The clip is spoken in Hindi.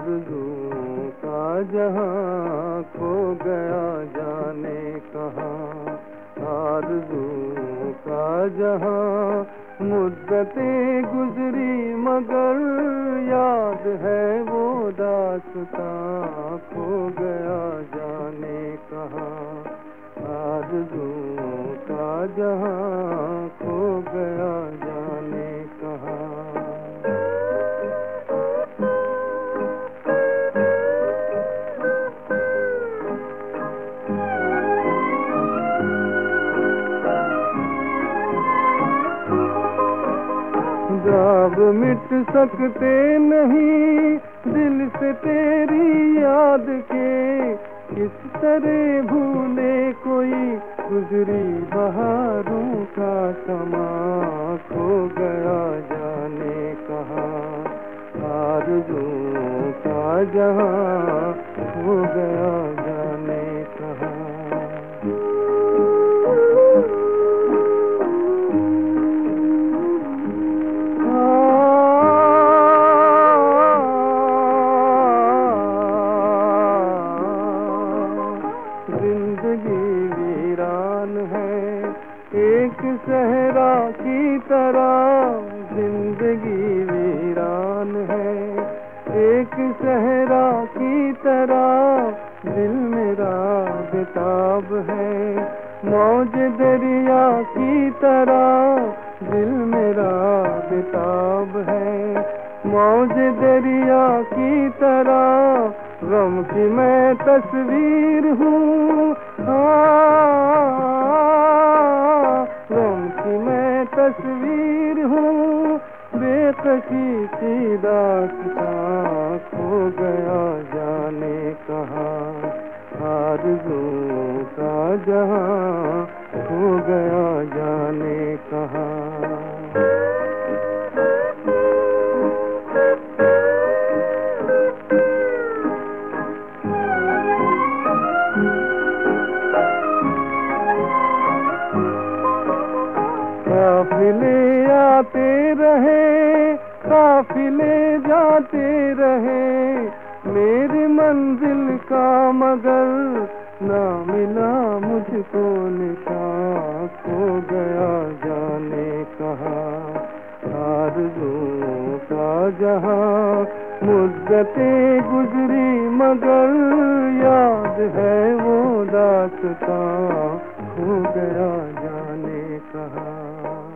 आरज़ू का जहां खो गया जाने कहाँ। आरज़ू का जहां मुद्दतें गुजरी मगर याद है वो दास्तां खो गया जाने कहाँ। आरज़ू का जहां खो गया जाने कहाँ। ख्वाब मिट सकते नहीं दिल से तेरी याद के, किस तरह भूले कोई गुजरी बहारों का समा खो गया जाने कहाँ। आरज़ू का जहां खो गया जाने कहाँ। जिंदगी वीरान है एक सहरा की तरह, जिंदगी वीरान है एक सहरा की तरह, दिल मेरा बेताब है मौज दरिया की तरह, दिल मेरा बेताब है मौज दरिया की तरह, गम की मैं तस्वीर हूँ गम की मैं तस्वीर हूँ, बेकसी की दास्तां खो गया जाने कहाँ। आरज़ू का जहां खो गया जाने कहाँ। काफिले आते रहे काफिले जाते रहे, मेरी मंजिल का मगर ना मिला मुझको निशान खो गया जाने कहाँ। आरज़ू का जहां मुद्दतें गुजरी मगर याद है वो दास्तां खो गया जाने कहाँ।